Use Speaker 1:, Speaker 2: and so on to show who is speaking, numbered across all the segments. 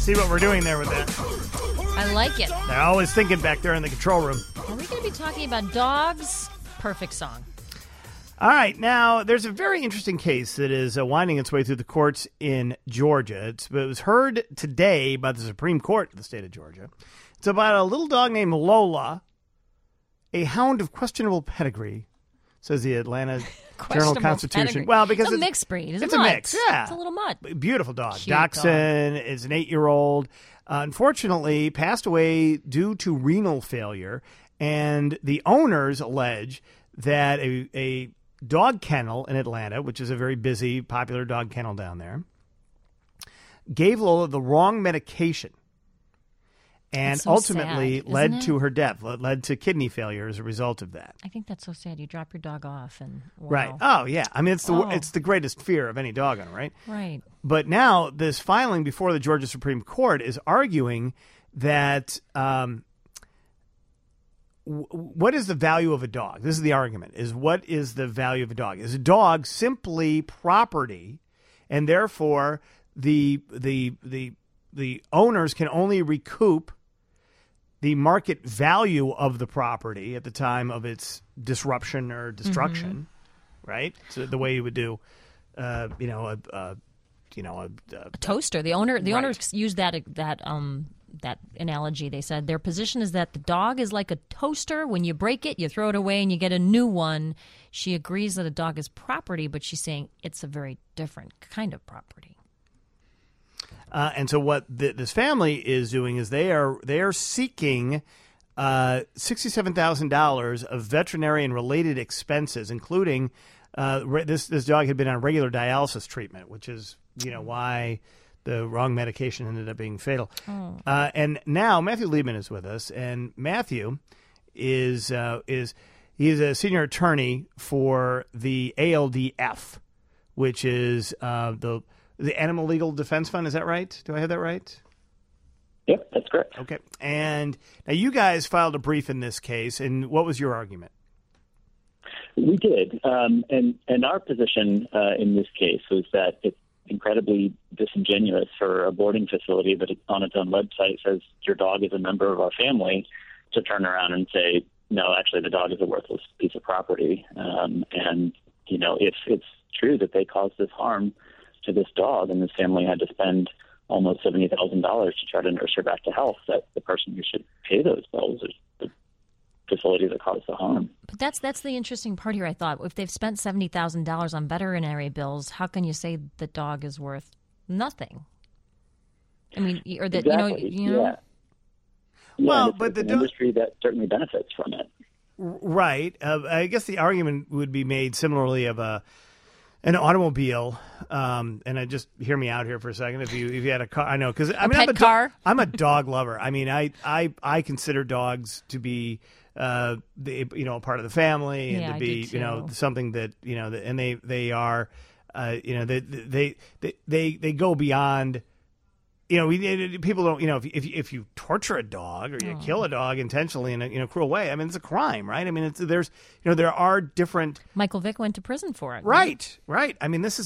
Speaker 1: See what we're doing there with that.
Speaker 2: I like it.
Speaker 1: They're always thinking back there in the control room.
Speaker 2: Are we going to be talking about dogs? Perfect song.
Speaker 1: All right. Now, there's a very interesting case that is winding its way through the courts in Georgia. It was heard today by the Supreme Court of the state of Georgia. It's about a little dog named Lola, a hound of questionable pedigree, says the Atlanta Journal-Constitution.
Speaker 2: Pedigree.
Speaker 1: Well, because
Speaker 2: it's a mixed breed.
Speaker 1: It's a mix, yeah.
Speaker 2: It's a little mutt.
Speaker 1: Beautiful dog.
Speaker 2: Cute
Speaker 1: Dachshund is an 8-year-old. Unfortunately, passed away due to renal failure, and the owners allege that a dog kennel in Atlanta, which is a very busy, popular dog kennel down there, gave Lola the wrong medication. And
Speaker 2: so
Speaker 1: ultimately
Speaker 2: sad,
Speaker 1: led
Speaker 2: isn't it?
Speaker 1: to her death, led to kidney failure as a result of that.
Speaker 2: I think that's so sad. You drop your dog off and wow.
Speaker 1: Right. Oh, yeah. I mean, it's the greatest fear of any dog owner, right?
Speaker 2: Right.
Speaker 1: But now this filing before the Georgia Supreme Court is arguing that what is the value of a dog? This is the argument, is what is the value of a dog? Is a dog simply property, and therefore the owners can only recoup the market value of the property at the time of its disruption or destruction, right? So the way you would do, a
Speaker 2: toaster. The owners used that analogy. They said their position is that the dog is like a toaster. When you break it, you throw it away and you get a new one. She agrees that a dog is property, but she's saying it's a very different kind of property.
Speaker 1: And so what this family is doing is they are seeking $67,000 of veterinary and related expenses, including this dog had been on regular dialysis treatment, which is why the wrong medication ended up being fatal. And now Matthew Liebman is with us, and Matthew is he's a senior attorney for the ALDF, which is the Animal Legal Defense Fund. Is that right? Do I have that right?
Speaker 3: Yep, that's correct.
Speaker 1: Okay. And now you guys filed a brief in this case, and what was your argument?
Speaker 3: We did. And our position in this case was that it's incredibly disingenuous for a boarding facility that on its own website says your dog is a member of our family to turn around and say, no, actually the dog is a worthless piece of property. If it's true that they caused this harm to this dog and this family had to spend almost $70,000 to try to nurse her back to health, that the person who should pay those bills is the facility that caused the harm.
Speaker 2: But that's the interesting part here, I thought. If they've spent $70,000 on veterinary bills, how can you say the dog is worth nothing? I mean, or that,
Speaker 3: exactly.
Speaker 2: Yeah.
Speaker 1: Well,
Speaker 3: but the industry that certainly benefits from it.
Speaker 1: Right. I guess the argument would be made similarly of an automobile, and I just hear me out here for a second. If you had a car, I know, because I'm a dog lover. I mean, I consider dogs to be a part of the family, and to be something that and they are they go beyond. People don't. If you torture a dog or you kill a dog intentionally in a cruel way, I mean, it's a crime, right? I mean, there are different.
Speaker 2: Michael Vick went to prison for it.
Speaker 1: Right. I mean, this is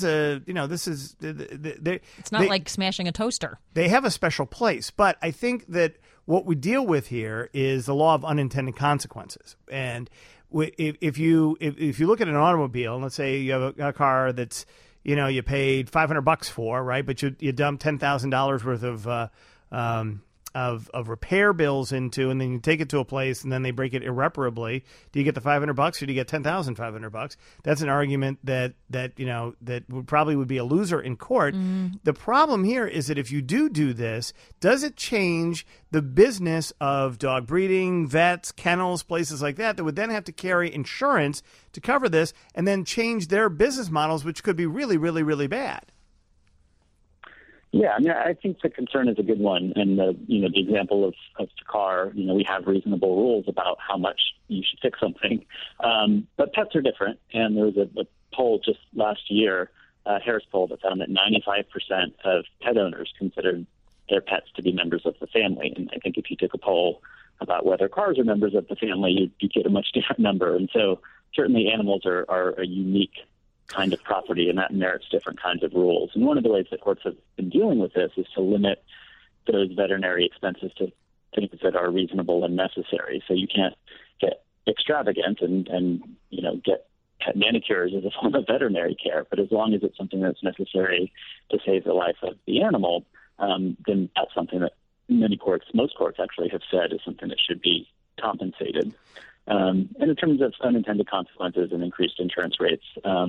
Speaker 2: It's not like smashing a toaster.
Speaker 1: They have a special place, but I think that what we deal with here is the law of unintended consequences. And if you look at an automobile, and let's say you have a car that's you paid $500 for, right? But you dump $10,000 worth of repair bills into, and then you take it to a place, and then they break it irreparably. Do you get the $500, or do you get $10,500? That's an argument that would probably be a loser in court. The problem here is that if you do this, does it change the business of dog breeding, vets, kennels, places like that would then have to carry insurance to cover this, and then change their business models, which could be really, really, really bad?
Speaker 3: Yeah, I mean, I think the concern is a good one, and the example of the car. We have reasonable rules about how much you should fix something, but pets are different. And there was a poll just last year, a Harris poll, that found that 95% of pet owners considered their pets to be members of the family. And I think if you took a poll about whether cars are members of the family, you'd get a much different number. And so certainly animals are a unique kind of property, and that merits different kinds of rules. And one of the ways that courts have been dealing with this is to limit those veterinary expenses to things that are reasonable and necessary. So you can't get extravagant and get pet manicures as a form of veterinary care. But as long as it's something that's necessary to save the life of the animal, then that's something that most courts actually have said is something that should be compensated. And in terms of unintended consequences and increased insurance rates,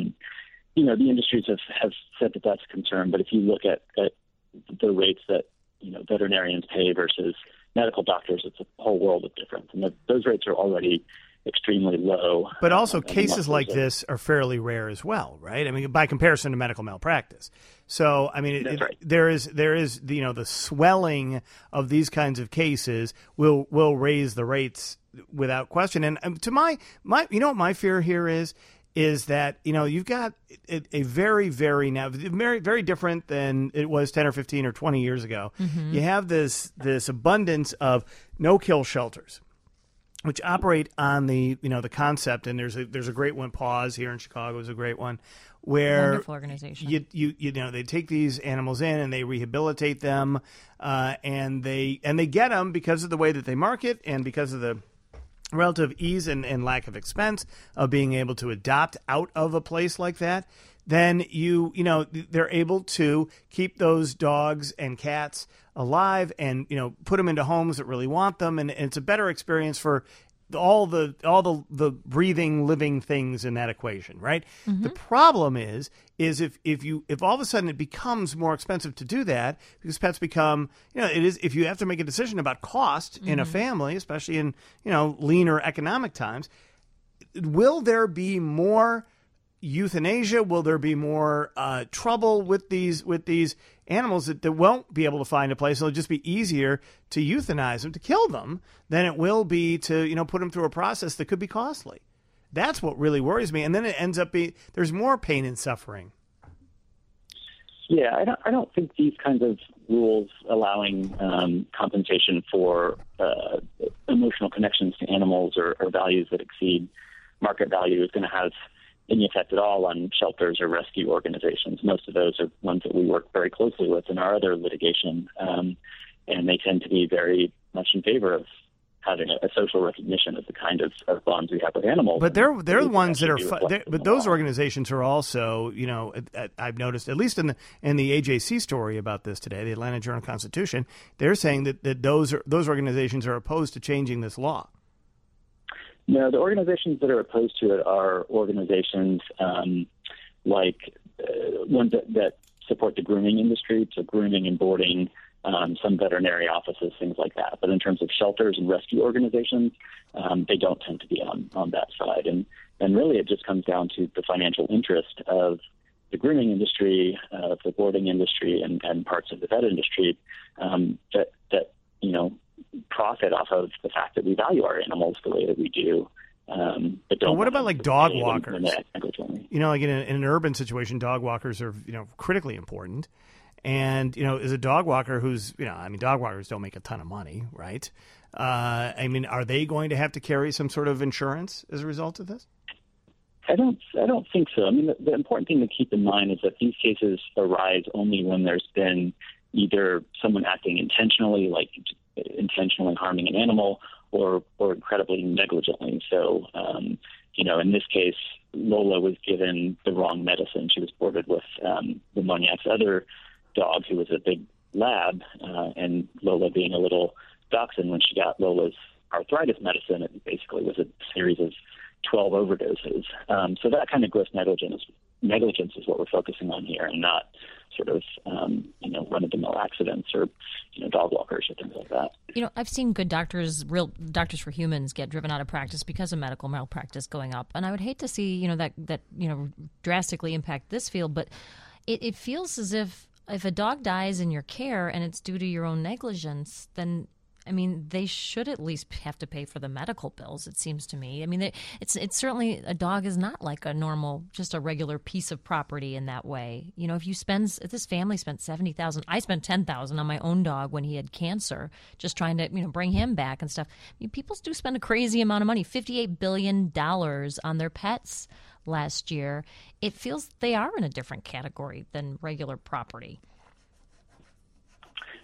Speaker 3: the industries have said that that's a concern. But if you look at the rates that veterinarians pay versus medical doctors, it's a whole world of difference. And those rates are already extremely low.
Speaker 1: But also cases like this are fairly rare as well, right? I mean, by comparison to medical malpractice. So, I mean,
Speaker 3: right.
Speaker 1: there is the swelling of these kinds of cases will raise the rates without question. And to my what my fear here is that, you've got a very, very very different than it was 10 or 15 or 20 years ago. Mm-hmm. You have this abundance of no-kill shelters, which operate on the concept, and there's a great one. Paws here in Chicago is a great one, where
Speaker 2: wonderful organization.
Speaker 1: They take these animals in and they rehabilitate them, and they get them because of the way that they market and because of the relative ease and lack of expense of being able to adopt out of a place like that. Then they're able to keep those dogs and cats alive and put them into homes that really want them, and it's a better experience for all the breathing, living things in that equation, right? Mm-hmm. The problem is if all of a sudden it becomes more expensive to do that, because pets become, if you have to make a decision about cost in a family, especially in leaner economic times, will there be more euthanasia? Will there be more trouble with these animals that won't be able to find a place? It'll just be easier to euthanize them, to kill them, than it will be to put them through a process that could be costly. That's what really worries me. And then it ends up there's more pain and suffering.
Speaker 3: Yeah, I don't think these kinds of rules allowing compensation for emotional connections to animals or values that exceed market value is going to have any effect at all on shelters or rescue organizations. Most of those are ones that we work very closely with in our other litigation, and they tend to be very much in favor of having a social recognition of the kind of bonds we have with animals.
Speaker 1: But they're the ones that are. But those organizations are also, I've noticed, at least in the AJC story about this today, the Atlanta Journal-Constitution, they're saying that those organizations are opposed to changing this law.
Speaker 3: No, the organizations that are opposed to it are organizations like ones that support the grooming industry, so grooming and boarding, some veterinary offices, things like that. But in terms of shelters and rescue organizations, they don't tend to be on that side. And really it just comes down to the financial interest of the grooming industry, the boarding industry, and parts of the vet industry that profit off of the fact that we value our animals the way that we do. But don't.
Speaker 1: Well, what about like dog walkers? Like in an urban situation, dog walkers are critically important. And is a dog walker who's dog walkers don't make a ton of money, right? Are they going to have to carry some sort of insurance as a result of this?
Speaker 3: I don't think so. I mean, the important thing to keep in mind is that these cases arise only when there's been either someone acting intentionally, like intentionally harming an animal, or incredibly negligently. So, in this case, Lola was given the wrong medicine. She was boarded with Demoniac's other dog, who was a big lab, and Lola being a little dachshund, when she got Lola's arthritis medicine, it basically was a series of 12 overdoses. So that kind of gross negligence is what we're focusing on here, and not sort of, run-of-the-mill accidents or, dog walkers or things like that.
Speaker 2: I've seen good doctors, real doctors for humans, get driven out of practice because of medical malpractice going up. And I would hate to see, that drastically impact this field. But it feels as if a dog dies in your care and it's due to your own negligence, then they should at least have to pay for the medical bills, it seems to me. It's certainly, a dog is not like a normal, just a regular piece of property in that way. If this family spent $70,000, I spent $10,000 on my own dog when he had cancer, just trying to, bring him back and stuff. People do spend a crazy amount of money, $58 billion on their pets last year. It feels they are in a different category than regular property.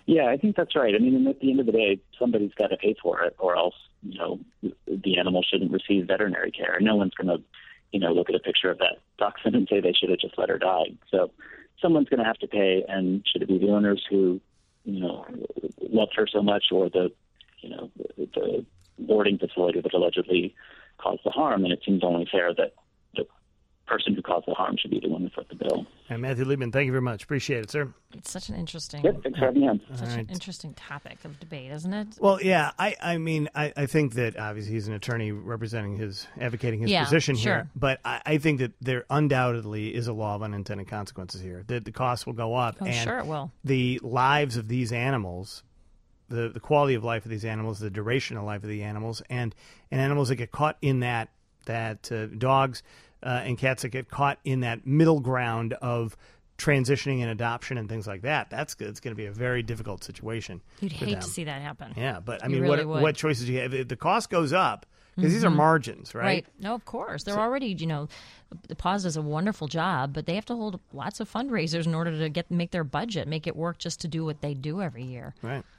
Speaker 3: Yeah, I think that's right. I mean, at the end of the day, somebody's got to pay for it, or else, the animal shouldn't receive veterinary care. No one's going to, look at a picture of that dachshund and say they should have just let her die. So someone's going to have to pay, and should it be the owners who, loved her so much, or the boarding facility that allegedly caused the harm? And it seems only fair that the person who caused the harm should be the one who foot the bill.
Speaker 1: And Matthew Liebman, thank you very much. Appreciate it, sir.
Speaker 2: It's such an interesting,
Speaker 3: Thanks for having me on.
Speaker 2: an interesting topic of debate, isn't it?
Speaker 1: Well, yeah, I think that obviously he's an attorney advocating his position
Speaker 2: sure.
Speaker 1: here, but I think that there undoubtedly is a law of unintended consequences here. That the costs will go up,
Speaker 2: Oh,
Speaker 1: and
Speaker 2: sure it will.
Speaker 1: the lives of these animals, the quality of life of these animals, the duration of life of the animals, and animals that get caught in that dogs and cats that get caught in that middle ground of transitioning and adoption and things like that. It's going to be a very difficult situation.
Speaker 2: You'd
Speaker 1: for
Speaker 2: hate
Speaker 1: them.
Speaker 2: to see that happen.
Speaker 1: Yeah, but I
Speaker 2: You
Speaker 1: mean,
Speaker 2: really would.
Speaker 1: what choices do you have? If the cost goes up, because these are margins, right?
Speaker 2: No, of course. They're already, the Paws does a wonderful job, but they have to hold lots of fundraisers in order to make their budget, make it work just to do what they do every year.
Speaker 1: Right.